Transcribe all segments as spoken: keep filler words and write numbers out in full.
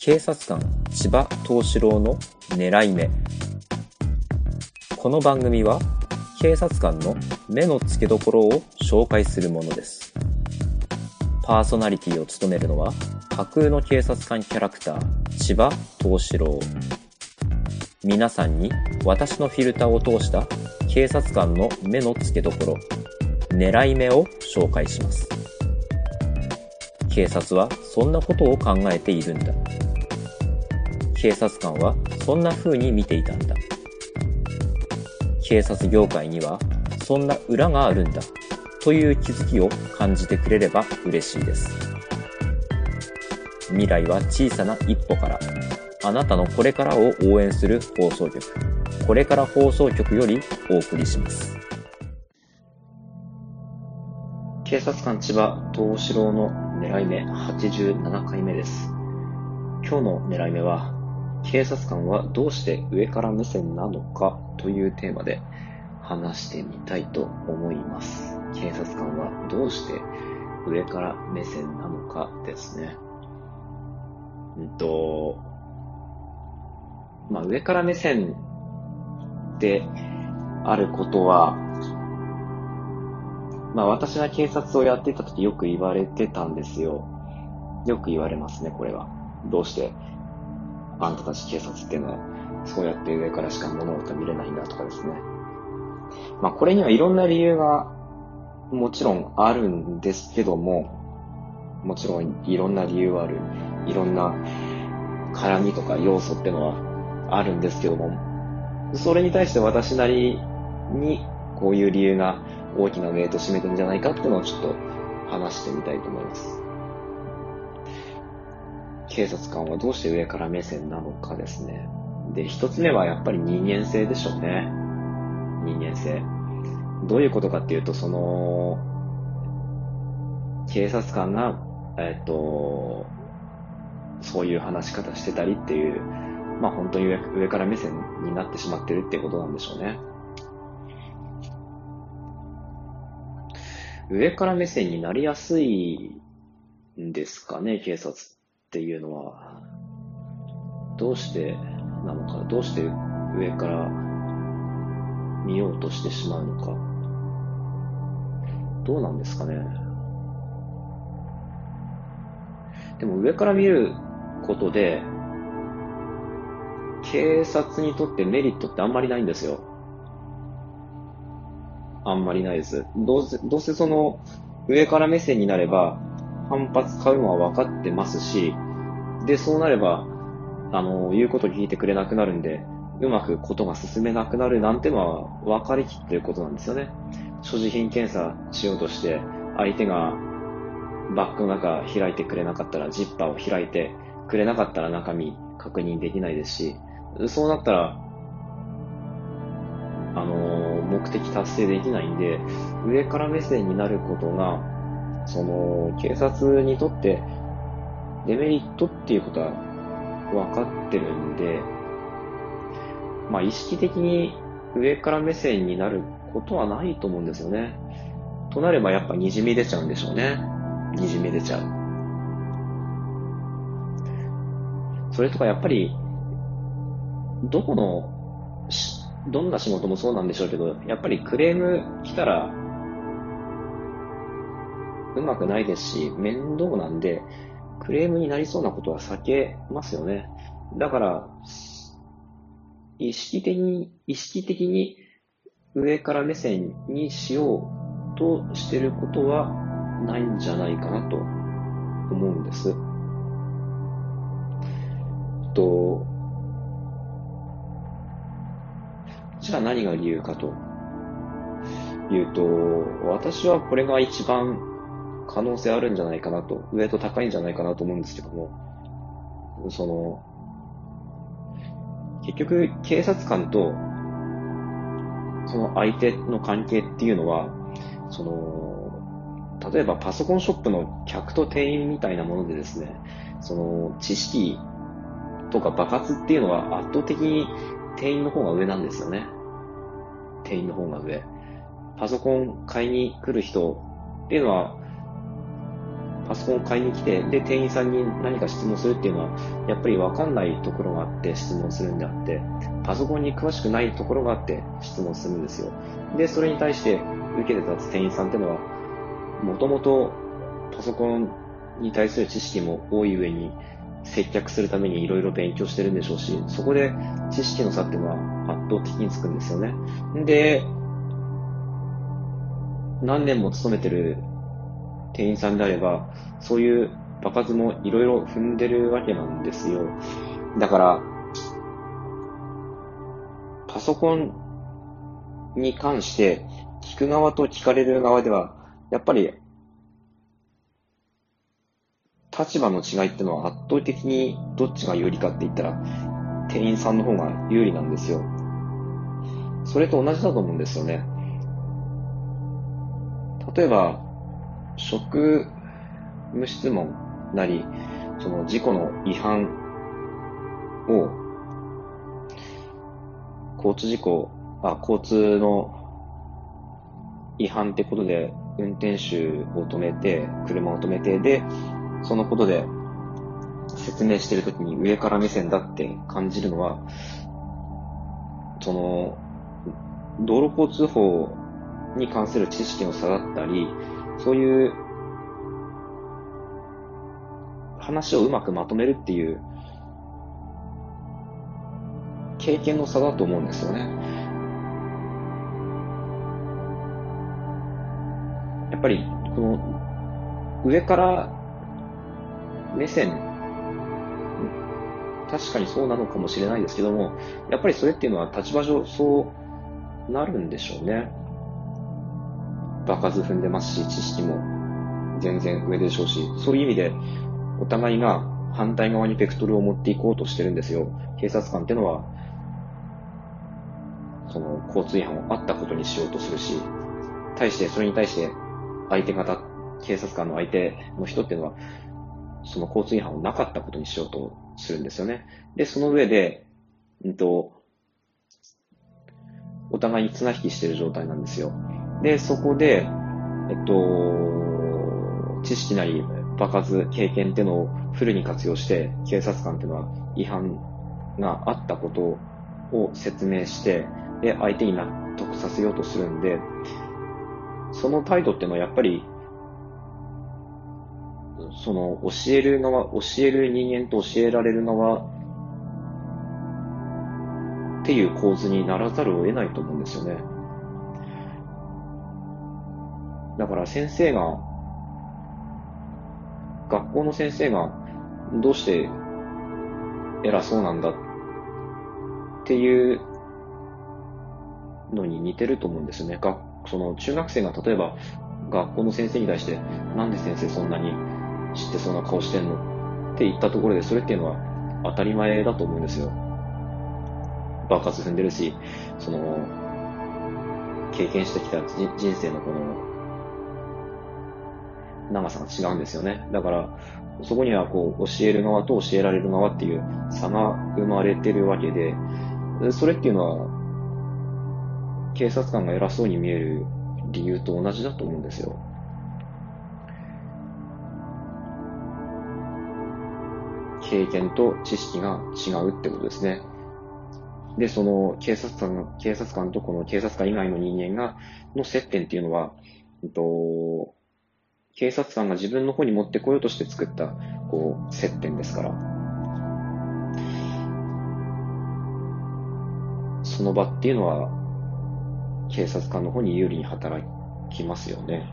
警察官千葉東四郎の狙い目。この番組は警察官の目の付けどころを紹介するものです。パーソナリティを務めるのは架空の警察官キャラクター千葉東四郎。皆さんに私のフィルターを通した警察官の目の付けどころ、狙い目を紹介します。警察はそんなことを考えているんだ。警察官はそんな風に見ていたんだ。警察業界にはそんな裏があるんだという気づきを感じてくれれば嬉しいです。未来は小さな一歩から。あなたのこれからを応援する放送局、これから放送局よりお送りします。警察官千葉東四郎の狙い目はちじゅうななかいめです。今日の狙い目は、警察官はどうして上から目線なのかというテーマで話してみたいと思います。警察官はどうして上から目線なのかですね。うんと、まあ、上から目線であることは、まあ私が警察をやっていた時よく言われてたんですよ。よく言われますね、これは。どうしてあんたたち警察っていうのはそうやって上からしか物事見れないんだとかですね。まあこれにはいろんな理由がもちろんあるんですけども、もちろんいろんな理由はある。いろんな絡みとか要素っていうのはあるんですけども、それに対して私なりにこういう理由が大きなウェイトを占めてるんじゃないかっていうのをちょっと話してみたいと思います。警察官はどうして上から目線なのかですね。で、一つ目はやっぱり人間性でしょうね。人間性。どういうことかっていうと、その、警察官が、えっと、そういう話し方してたりっていう、まあ本当に 上, 上から目線になってしまってるっていうことなんでしょうね。上から目線になりやすいんですかね、警察っていうのは。どうしてなのか、どうして上から見ようとしてしまうのか。どうなんですかね。でも上から見ることで、警察にとってメリットってあんまりないんですよ。あんまりないです。どうせ、どうせその上から目線になれば反発買うのは分かってますし、で、そうなれば、あの、言うこと聞いてくれなくなるんで、うまくことが進めなくなるなんてのは分かりきってることなんですよね。所持品検査しようとして、相手がバッグの中開いてくれなかったら、ジッパーを開いてくれなかったら中身確認できないですし、そうなったら、あの、目的達成できないんで、上から目線になることが、その、警察にとってデメリットっていうことは分かってるんで、まあ意識的に上から目線になることはないと思うんですよね。となればやっぱ滲み出ちゃうんでしょうね。滲み出ちゃう。それとかやっぱり、どこの、どんな仕事もそうなんでしょうけど、やっぱりクレーム来たら、うまくないですし、面倒なんで、クレームになりそうなことは避けますよね。だから、意識的に、意識的に上から目線にしようとしてることはないんじゃないかなと思うんです。と、じゃあ何が理由かというと、私はこれが一番可能性あるんじゃないかなと、ウェイト高いんじゃないかなと思うんですけども、その、結局警察官とその相手の関係っていうのは、その、例えばパソコンショップの客と店員みたいなものでですね、その知識とか場数っていうのは圧倒的に店員の方が上なんですよね。店員の方が上。パソコン買いに来る人っていうのは、 パソコンを買いに来て、で、店員さんに何か質問するっていうのは、やっぱりわかんないところがあって質問するんであって、パソコンに詳しくないところがあって質問するんですよ。で、それに対して受けて立つ店員さんっていうのは、もともとパソコンに対する知識も多い上に、接客するためにいろいろ勉強してるんでしょうし、そこで知識の差っていうのは圧倒的につくんですよね。で、何年も勤めてる店員さんであれば、そういう場数もいろいろ踏んでるわけなんですよ。だから、パソコンに関して聞く側と聞かれる側では、やっぱり立場の違いってのは圧倒的にどっちが有利かって言ったら、店員さんの方が有利なんですよ。それと同じだと思うんですよね。例えば、職務質問なり、その事故の違反を、交通事故、あ、交通の違反ってことで、運転手を止めて、車を止めて、で、そのことで説明しているときに上から目線だって感じるのは、その、道路交通法に関する知識の差だったり、そういう話をうまくまとめるっていう経験の差だと思うんですよね。やっぱりこの上から目線、確かにそうなのかもしれないですけども、やっぱりそれっていうのは立場上そうなるんでしょうね。場数踏んでますし、知識も全然上でしょうし、そういう意味でお互いが反対側にベクトルを持っていこうとしてるんですよ。警察官っていうのは、その交通違反をあったことにしようとするし、対して、それに対して相手方、警察官の相手の人っていうのは、その交通違反をなかったことにしようとするんですよね。で、その上で、うんと、お互いに綱引きしている状態なんですよ。で、そこで、えっと、知識なり、場数、経験っていうのをフルに活用して、警察官っていうのは違反があったことを説明して、で、相手に納得させようとするんで、その態度っていうのはやっぱり、その教える側、教える人間と教えられる側っていう構図にならざるを得ないと思うんですよね。だから先生が、学校の先生がどうして偉そうなんだっていうのに似てると思うんですよね。学その中学生が例えば学校の先生に対してなんで先生そんなに知ってそうな顔してんのって言ったところで、それっていうのは当たり前だと思うんですよ。場数踏んでるし、その経験してきた人生のこの長さが違うんですよね。だからそこにはこう教える側と教えられる側っていう差が生まれてるわけで、それっていうのは警察官が偉そうに見える理由と同じだと思うんですよ。経験と知識が違うってことですね。で、その警察官、警察官とこの警察官以外の人間が、の接点っていうのは、えっと、警察官が自分の方に持ってこようとして作った、こう、接点ですから。その場っていうのは、警察官の方に有利に働きますよね。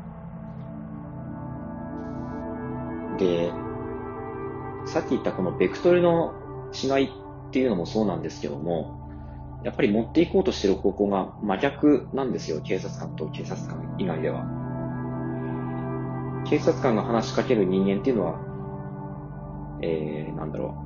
で、さっき言ったこのベクトルの違いっていうのもそうなんですけども、やっぱり持っていこうとしている方向が真逆なんですよ。警察官と警察官以外では。警察官が話しかける人間っていうのは、えー、なんだろ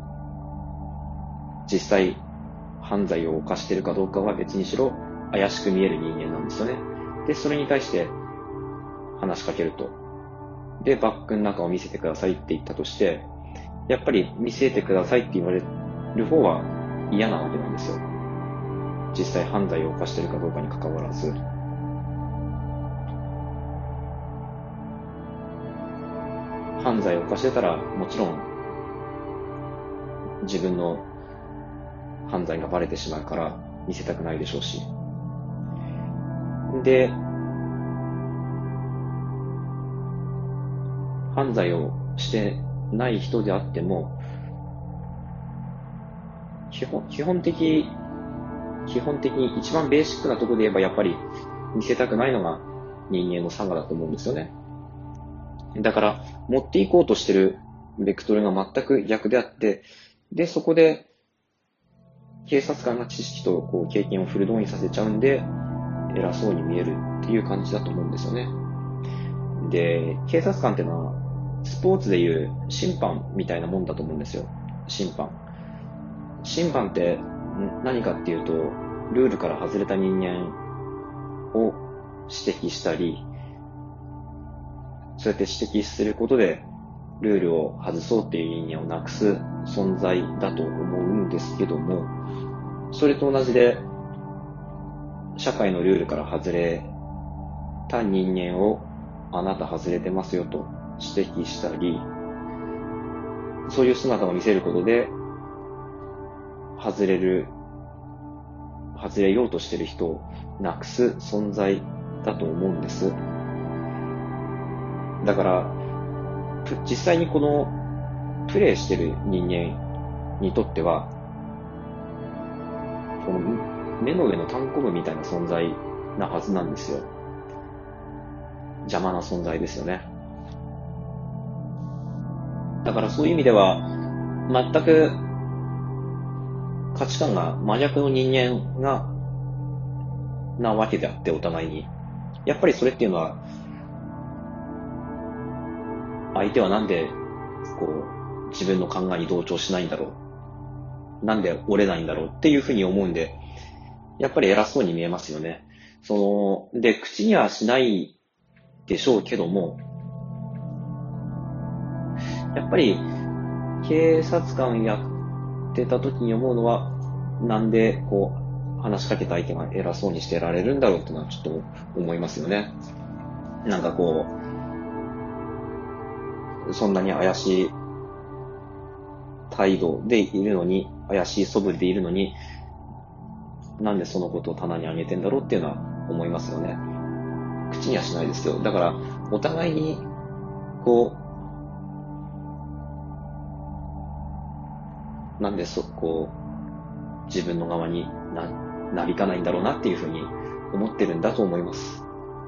う。実際、犯罪を犯しているかどうかは別にしろ、怪しく見える人間なんですよね。で、それに対して話しかけると。で、バッグの中を見せてくださいって言ったとして、やっぱり見せてくださいって言われる方は嫌なわけなんですよ。実際犯罪を犯しているかどうかに関わらず。 犯罪を犯してたら、もちろん、自分の犯罪がバレてしまうから見せたくないでしょうし。で、犯罪をしてない人であっても、基本、基本的、基本的に一番ベーシックなところで言えばやっぱり見せたくないのが人間の差がだと思うんですよね。だから、持っていこうとしてるベクトルが全く逆であって、で、そこで、警察官が知識とこう経験をフル動員させちゃうんで、偉そうに見えるっていう感じだと思うんですよね。で、警察官ってのは、スポーツでいう審判みたいなもんだと思うんですよ。審判。審判って何かっていうと、ルールから外れた人間を指摘したり、そうやって指摘することで、ルールを外そうっていう人間をなくす存在だと思うんですけども、それと同じで、社会のルールから外れた人間をあなた外れてますよと指摘したり、そういう姿を見せることで、外れる、外れようとしてる人をなくす存在だと思うんです。だから、実際にこのプレイしてる人間にとっては、この目の上のタンコブみたいな存在なはずなんですよ。邪魔な存在ですよね。だからそういう意味では、全く価値観が真逆の人間が、なわけであって、お互いに。やっぱりそれっていうのは、相手はなんで、こう、自分の考えに同調しないんだろう。なんで折れないんだろうっていうふうに思うんで、やっぱり偉そうに見えますよね。その、で、口にはしないでしょうけども、やっぱり、警察官やってた時に思うのは、なんで、こう、話しかけた相手が偉そうにしてられるんだろうっていうのはちょっと思いますよね。なんかこう、そんなに怪しい態度でいるのに、怪しい素振りでいるのに、なんでそのことを棚に上げてんだろうっていうのは思いますよね。口にはしないですよ。だから、お互いに、こう、なんでそ、こう、自分の側にな、なびかないんだろうなっていうふうに思ってるんだと思います。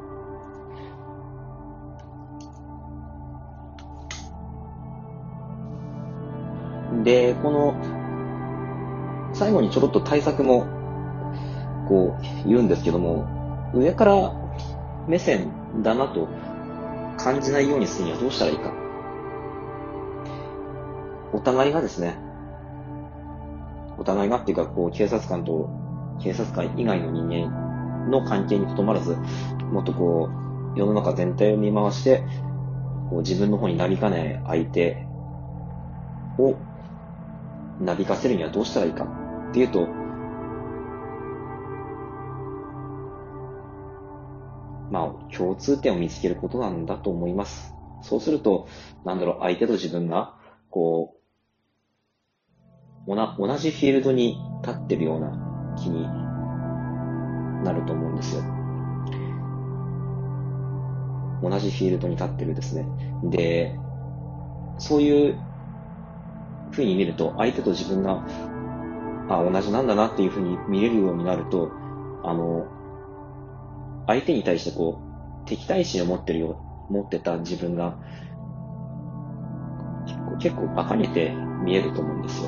で、この、最後にちょろっと対策も、こう、言うんですけども、上から目線だなと感じないようにするにはどうしたらいいか。お互いがですね、お互いがっていうか、こう、警察官と警察官以外の人間の関係にとどまらず、もっとこう、世の中全体を見回して、こう自分の方になびかない相手をなびかせるにはどうしたらいいかっていうと、まあ、共通点を見つけることなんだと思います。そうすると、なんだろう、相手と自分が、こう、おな、同じフィールドに立ってるような気になると思うんですよ。同じフィールドに立ってるですね。で、そういう風に見ると、相手と自分が、あ、同じなんだなっていう風に見れるようになると、あの、相手に対してこう、敵対心を持ってるよ、持ってた自分が、結構、結構馬鹿げて見えると思うんですよ。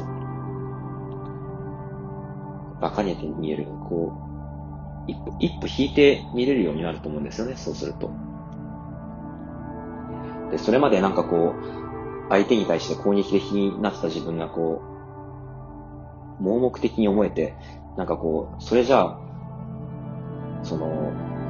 馬鹿げて見える。こう、一歩、一歩引いて見れるようになると思うんですよね、そうすると。で、それまでなんかこう、相手に対して攻撃的になってた自分がこう、盲目的に思えて、なんかこう、それじゃあ、その、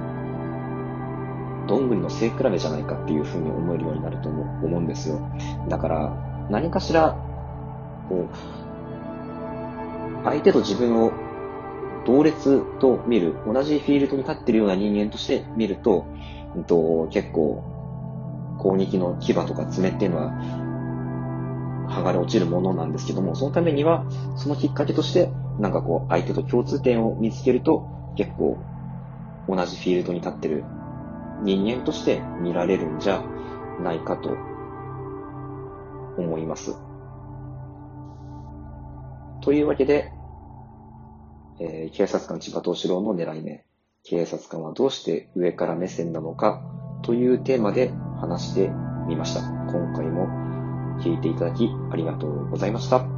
どんぐりの背比べじゃないかっていうふうに思えるようになると思うんですよ。だから、何かしら、こう、相手と自分を同列と見る、同じフィールドに立っているような人間として見ると、うんと、結構、 攻撃の牙とか爪っていうのは剥がれ落ちるものなんですけども、そのためにはそのきっかけとしてなんかこう相手と共通点を見つけると結構同じフィールドに立ってる人間として見られるんじゃないかと思います。というわけで、えー、警察官千葉東四郎の狙い目、警察官はどうして上から目線なのかというテーマで話してみました。今回も聞いていただきありがとうございました。